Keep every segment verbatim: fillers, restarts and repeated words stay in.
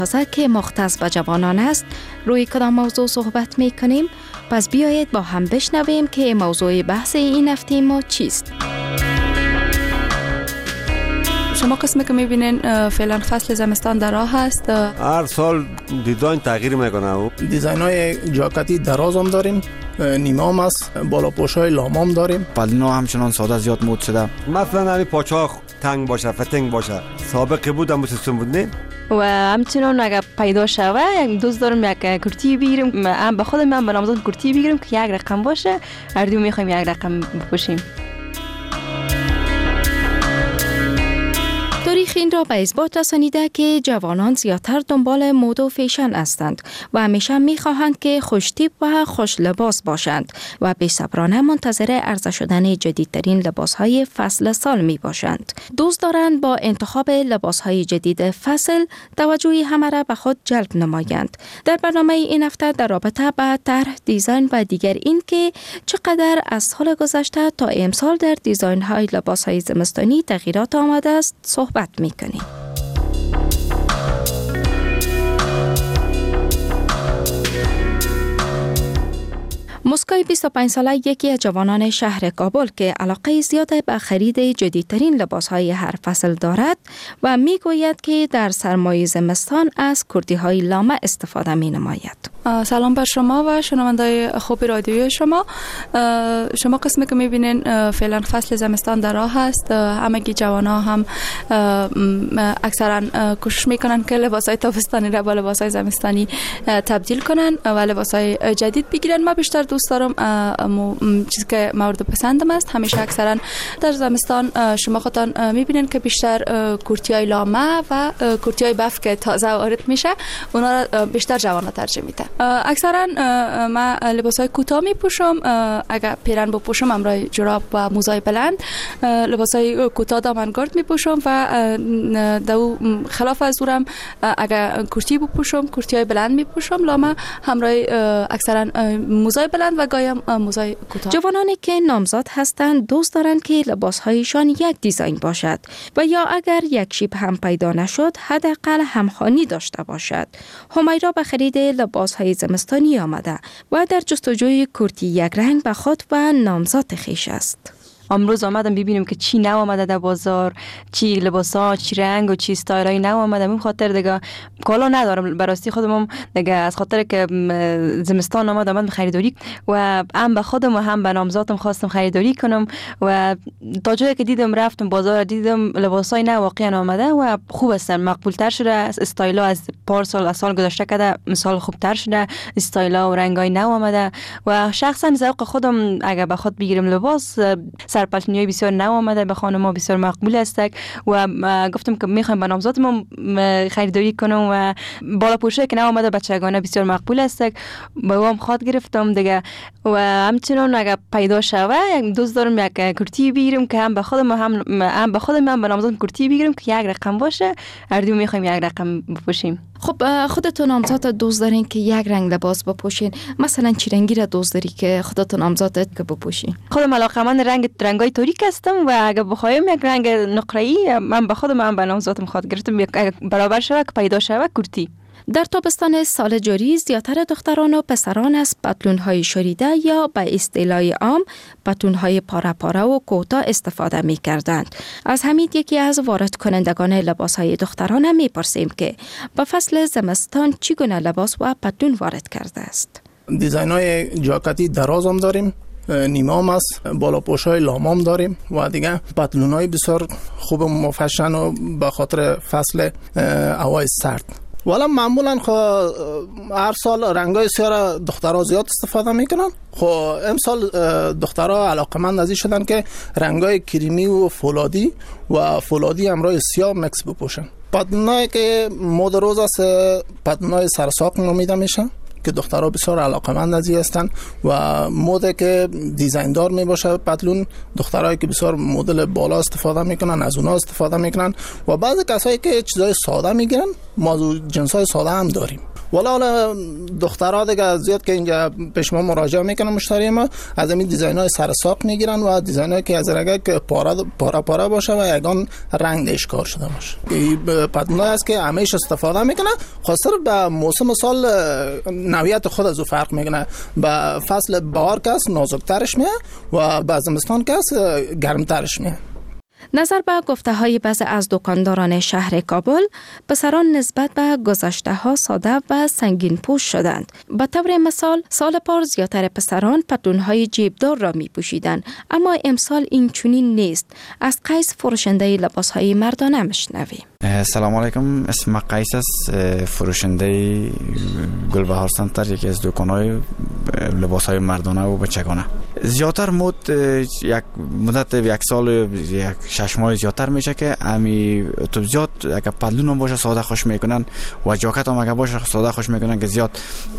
که مختص به جوانان است روی کدام موضوع صحبت می کنیم؟ پس بیایید با هم بشنویم که موضوع بحث این هفته ما چیست. شما قسمی که میبینین فعلا فصل زمستان در راه هست. هر سال دیزاین تغییر میکنه. دیزاین های جاکتی دراز هم داریم، نیمه هم است، بالا پوش های لام هم داریم. پلنا همچنان ساده زیاد مود شده. مثلا همین پاچه ها تنگ باشه، فتنگ باشه. سابقه بود هم سیستم بود نه. و همچنان اگر پیدا شوه یک دوست دارم یک کرتی بگیریم، هم به خودم من به نامزد کرتی بگیریم که یک رقم باشه، هر دو میخوایم یک رقم بپوشیم. تاریخ این را به اثبات رسانیده که جوانان زیادتر دنبال مد و فیشن هستند و همیشه می‌خواهند که خوش‌تیپ و خوش لباس باشند و بی‌صبرانه منتظر عرضه شدن جدیدترین لباس‌های فصل سال می‌باشند. دوست دارند با انتخاب لباس‌های جدید فصل توجه همه را به خود جلب نمایند. در برنامه این هفته در رابطه با طرح، دیزاین و دیگر این که چقدر از سال گذشته تا امسال در دیزاین‌های لباس‌های زمستانی تغییرات آمده است صحبت میکنیم. مسکای بیست و پنج ساله یکی از جوانان شهر کابل که علاقه زیاد به خرید جدیدترین لباسهای هر فصل دارد و میگوید که در سرمای زمستان از کرتی‌های لامه استفاده می نماید. سلام بر شما و شنوندای خوب رادیوی شما. شما قسمی که میبینین فعلا فصل زمستان در راه هست. همگی جوانا هم اکثرا کوشش میکنن که لباسای تابستانی را با لباسای زمستانی تبدیل کنن و لباسای جدید بگیرن. ما بیشتر دوست دارم چیزی که مورد پسندم است. همیشه اکثرا در زمستان شما خودتان میبینین که بیشتر کرتی‌های لامه و کرتی‌های بف که تازه وارد میشه اونا را بیشتر جوانا ترجیح میدن. اکثرا ما لباسای کوتاه میپوشم. اگر پیرن بپوشم همراه جوراب و موزای بلند، لباسای کوتاه دامنگارد میپوشم و دو خلاف از اونم اگر کرتی بپوشم کرتی‌های بلند میپوشم، لامه همراه اکثرا موزای بلند و گایم موزای کوتاه. جوانانی که نامزد هستند دوست دارند که لباسهایشان یک دیزاین باشد و یا اگر یک شیپ هم پیدا نشد حداقل همخوانی داشته باشد. همیرا به خرید لباسهای زمستانی آمده و در جستجوی کرتی یک رنگ به خود و نامزد خویش است. امروز آمدم ببینیم که چی نو آمده در بازار، چی لباسا، چی رنگ و چی استایلای نو آمده. من خاطر دیگه کالا ندارم، براستی خودم دیگه از خاطر که زمستان آمد آمدم خریداری و هم به خودم و هم به نامزادم خواستم خریداری کنم و تا جایی که دیدم رفتم بازار دیدم لباسای نو واقعا آمده و خوب هستن، مقبول تر شده، استایلا از پارسال از سال گذشته کده مثال خوب تر شده، استایلا و رنگای نو آمده و شخصا ذوق خودم اگه به خود بگیرم لباس سرپلتنیای بسیار نو آمده، به خانم‌ها بسیار مقبول است و گفتم که میخوایم به نامزادم خریداری کنم و بالا پوشه که نو آمده بچگانه بسیار مقبول است، با هم خواد گرفتم دیگه و همچنان اگه پیدا شوه یک دوست دارم یک کرتی بگیرم که هم به خودم هم هم به خودم هم به نامزادم کرتی بگیرم که یک رقم باشه، هر دو میخوایم یک رقم بپوشیم. خب خودتون نامزاد دوست دارین که یک رنگ لباس بپوشین؟ مثلا چی رنگی را دوست داری که خودتون نامزادت که بپوشین؟ خودم علاقه‌مند رنگ رنگای تاریک هستم و اگه بخوایم یک رنگ نقره‌ای من به خودم هم به نامزادم خواهد گرفتم برابر شود که پیدا شود کرتی. در تابستان سال جاری زیادتر دختران و پسران از پتلون‌های شوریده یا به اصطلاح عام پتلون‌های پاره پاره و کوتاه استفاده می‌کردند. از حمید یکی از وارد کنندگان لباس‌های دختران می‌پرسیم که به فصل زمستان چگونه لباس و پتلون وارد کرده است. دیزاین‌های جاکتی دراز هم داریم، نیمه هم است، بالا پوش های لام هم داریم و دیگه پتلون های بسیار خوب مفشن و به خاطر فصل هوای سرد. والا معمولا خو هر سال رنگای سیاه دخترها زیاد استفاده میکنن. خو امسال دخترها علاقمند ازی شدن که رنگای کریمی و فولادی و فولادی همراه سیاه مکس بپوشن. پتلونایی که مد روز است پتلونای سرساق نامیده میشن که دخترها بسیار علاقه‌مند از این هستند و مد که دیزاین دار می باشه پتلون، دخترایی که بسیار مدل بالا استفاده میکنن از اونها استفاده میکنن و بعضی کسایی که چیزای ساده میگیرن، ما جنسای ساده هم داریم. والا حالا دخترها دیگه زیاد که اینجا پیش ما مراجعه میکنن مشتری ما، از این دیزاین‌های سر ساق میگیرن و دیزاینایی که از رنگه که پاره پاره پاره باشه و یگان رنگ دیش کار شده باشه. این پتلونای است که همیشه استفاده میکنه، خاصه به موسم سال نوعیت خود از او فرق میکنه. به فصل بهار که است نازکترش میه و به زمستان که است گرمترش میه. نظر به گفته های بعضی از دکانداران شهر کابل، پسران نسبت به گذشته ها ساده و سنگین پوش شدند. به طور مثال سال پار زیاتر پسران پتلون های جیبدار را می پوشیدند، اما امسال این چنین نیست. از قیس فروشنده لباس های مردانه میشنویم. سلام علیکم، اسم قیس است، فروشنده گلبهار سنتر، یکی از دکان‌های لباس‌های مردانه و بچگانه. زیاتر مد یک مدت یک سال یک شش ماه زیاتر میشه که امی تو زیاد اگه پتلون هم باشه ساده خوش میکنن و جاکت هم اگه باشه ساده خوش میکنن که زیاد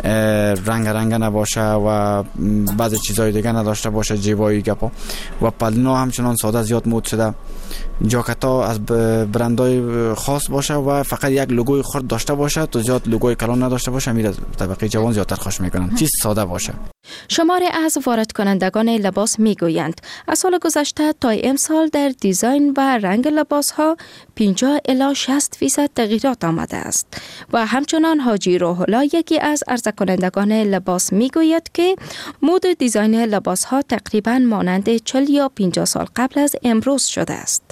رنگ رنگ نباشه و بعضی چیزای دیگه نداشته باشه، جیبایی گپا و پتلون همچنان ساده زیاد مد شده. جاکت ها از برندهای خاص باشه و فقط یک لوگوی خرد داشته باشه، تو زیاد لوگوی کلان نداشته باشه، میره طبقه جوان زیادتر خوش میکنن. چیز ساده باشه. شماری از وارد کنندگان لباس میگویند از سال گذشته تا امسال در دیزاین و رنگ لباس ها پنجاه الی شصت فیصد تغییرات آمده است و همچنان حاجی روح‌الله یکی از عرضه کنندگان لباس میگوید که مد و دیزاین لباس ها تقریبا مانند چهل یا پنجاه سال قبل از امروز شده است.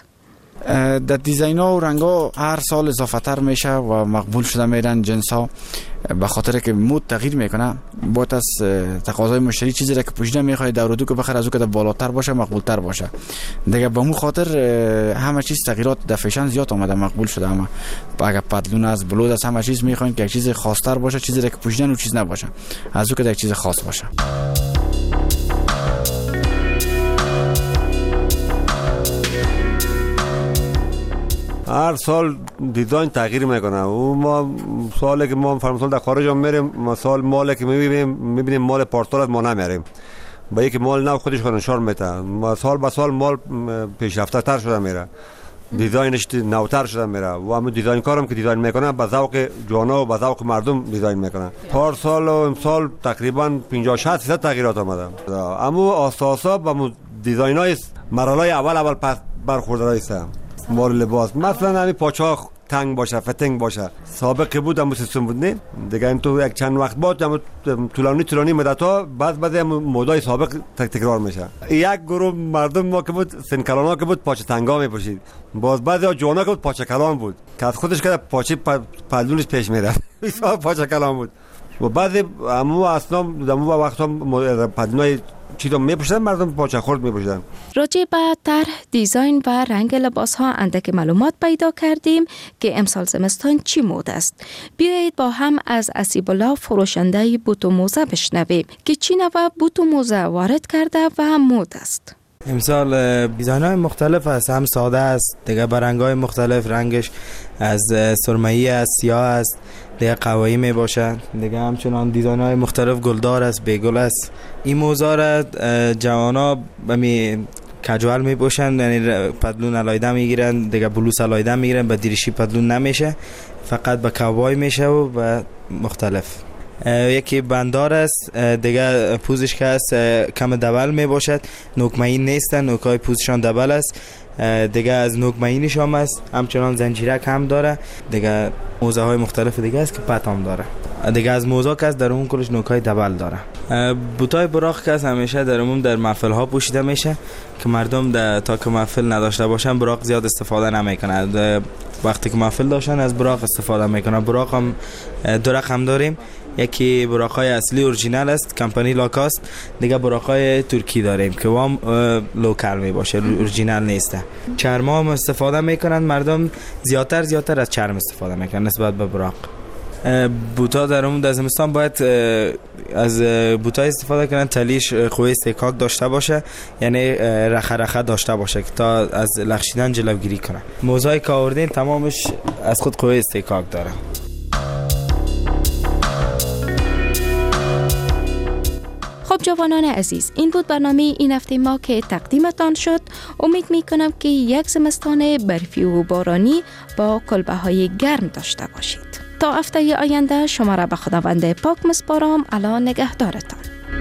در دیزاین ها و رنگ ها هر سال اضافه تر میشه و مقبول شده میرن جنس ها، به خاطر که مود تغییر میکنه. باید از تقاضای مشتری چیزی را که پوشیده میخواد در دو که بخره از او که بالاتر باشه، مقبول تر باشه دیگه. به مو خاطر همه چیز تغییرات در فیشن زیاد اومده، مقبول شده. اما اگه پتلون از بلوز از همه چیز میخواین که یک چیز خاص تر باشه، چیزی را که پوشیدن و چیز نباشه، از او که یک چیز خاص باشه. هر سال دیزاین تغییر میکنه. و ما سالی که ما فرمسال در خارج هم میریم، ما سال مالی که میبینیم میبینیم مال پارسال از ما نمیریم، با یکی مال نو خودش نشان میده. ما سال به سال مال پیشرفته تر شده میره، دیزاینش نوتر شده میره و همون دیزاین کارم که دیزاین میکنه به ذوق جوانا و به ذوق مردم دیزاین میکنه. پارسال و امسال تقریبا پنجاه شصت فیصد تغییرات آمده، اما اساسا با دیزاینای مرحله اول اول پس برخورد است. مال لباس مثلا همین پاچه تنگ باشه، فتنگ باشه، سابقه بود هم سیستم بود نه دیگه. این تو یک چند وقت بعد هم طولانی طولانی مدت ها بعد بعد مدای سابق تکرار میشه. یک گروه مردم ما که بود سن کلانا که بود پاچه تنگا میپوشید، باز بعضی جوانا که بود پاچه کلان بود که از خودش که پاچه پلونش پیش میره پاچه کلان بود. و بعضی همو اصلا دمو وقتا پلونای چیزا میپوشیدن، مردم پاچه خورد میپوشیدن. راجع به طرح، دیزاین و رنگ لباس ها اندک معلومات پیدا کردیم که امسال زمستان چی مد است. بیایید با هم از اسیب الله فروشنده بوت و موزه بشنویم که چی نوع بوت و موزه وارد کرده و مد است. امسال دیزاین های مختلف است، هم ساده است دیگه، با رنگ های مختلف، رنگش از سرمه‌ای است، سیاه است، دیگه قوایی می باشد دیگه. همچنان دیزاین های مختلف گلدار است، بیگل است. این موزه را جوانا بمی کجوال می پوشند، یعنی پتلون علایده میگیرن دیگه، بلوز علایده میگیرن، با دریشی پتلون نمیشه، فقط با کاوبای میشه و با مختلف. یکی بندار است دیگه، پوزش که است کم دبل می باشد، نوکمهین نیستن، نوکای پوزشان دبل است دیگه، از نوکمهینش هم است. همچنان زنجیرک هم داره دیگه. موزه های مختلف دیگه است که پت هم داره دیگه. از موزه که است در اون کلش نوکای دبل داره. بوتای براق که است همیشه در عموم در محفل ها پوشیده میشه که مردم در تا که محفل نداشته باشن براق زیاد استفاده نمیکنن. وقتی که محفل داشتن از براق استفاده میکنن. براق هم دو رقم داریم، یکی براقای اصلی اورجینال است کمپانی لاکاست، دیگه براقای ترکی داریم که وام لوکال می باشه، اورجینال نیسته. چرم هم استفاده میکنن مردم، زیادتر زیادتر از چرم استفاده میکنن نسبت به براق. بوتا در اون در زمستان باید از بوتای استفاده کنن تلیش قوه استحکاک داشته باشه، یعنی رخه رخه داشته باشه که تا از لغزیدن جلوگیری کنه. موزای که آوردین تمامش از خود قوه استحکاک داره. خب جوانان عزیز، این بود برنامه این هفته ما که تقدیمتان شد. امید می کنم که یک زمستان برفی و بارانی با کلبه های گرم داشته باشید. تا هفته آینده شما را به خداوند پاک مسپارم. الا نگهدارتان.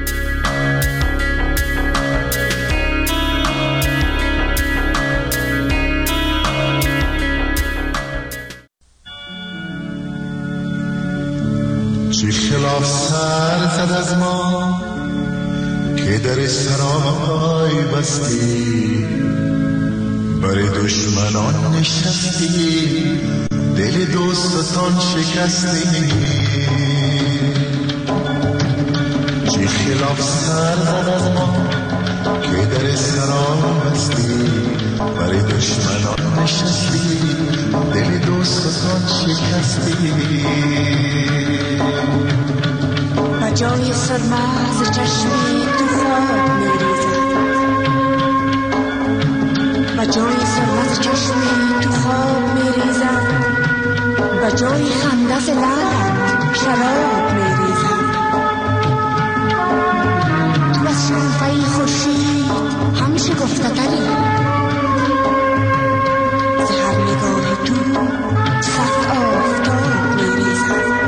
چی خلاف سر زد از ما که در سرای بستی، برای دشمنان نشستی، دل دوستان شکستی. چی خلاف سر زد از ما که در سرای بستی، برای دشمنان نشستی، دل دوستان شکستی. جای سرما ز چشمی تو خواب میریزد، و جای سرما ز چشمی تو خواب میریزد، و جای خنده ز لبت شراب میریزد. تو از شنفه خورشید همیشه گفته تری، ز هر نگاه تو صد آفتاب میریزد.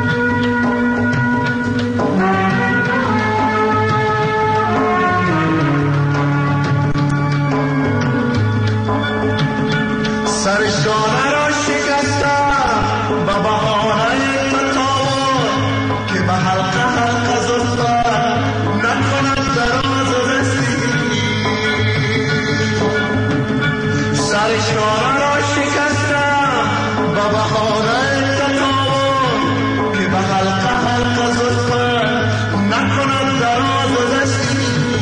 سرشانه را شکستم با بهانه تطاول، که به حلقه حلقه زلفت نکند دراز و رسی. سرشانه را شکستم با بهانه تطاول، که به حلقه حلقه زلفت نکند دراز و رسی.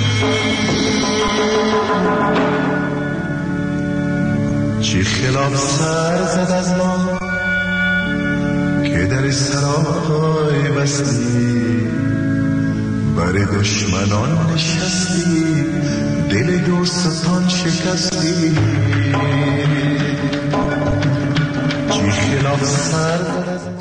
چی خلاف سر زد از ما که در سرای بستی، برای دشمنان نشستی، دل دوستان شکستی. چی خلاف سر